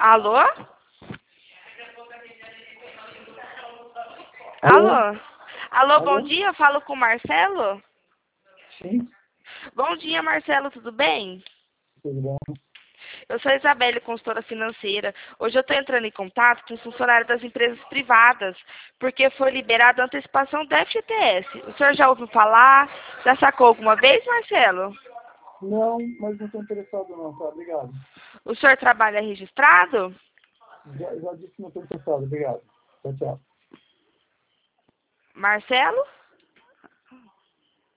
Alô? Alô? Alô? Alô, bom Alô? dia, eu falo com o Marcelo? Sim, Bom dia, Marcelo, tudo bem? tudo bom? Eu sou a Isabelle, consultora financeira. Hoje eu estou entrando em contato com os funcionários das empresas privadas, porque foi liberada a antecipação do FGTS. O senhor já ouviu falar? Já sacou alguma vez, Marcelo? Não, mas não estou interessado não, tá? Obrigado. O senhor trabalha registrado? Já disse que não estou interessado, obrigado. Tchau, tchau. Marcelo?